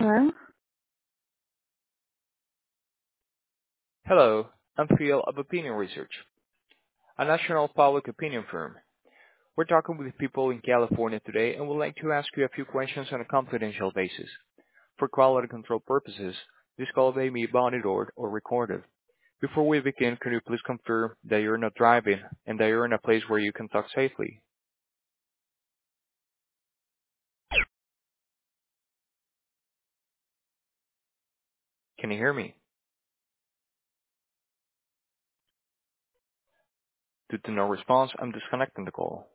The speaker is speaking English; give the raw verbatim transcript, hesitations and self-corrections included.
Hello? Hello, I'm Phil of Opinion Research, a national public opinion firm. We're talking with people in California today and would like to ask you a few questions on a confidential basis. For quality control purposes, this call may be monitored or recorded. Before we begin, can you please confirm that you're not driving and that you're in a place where you can talk safely? Can you hear me? Due to no response, I'm disconnecting the call.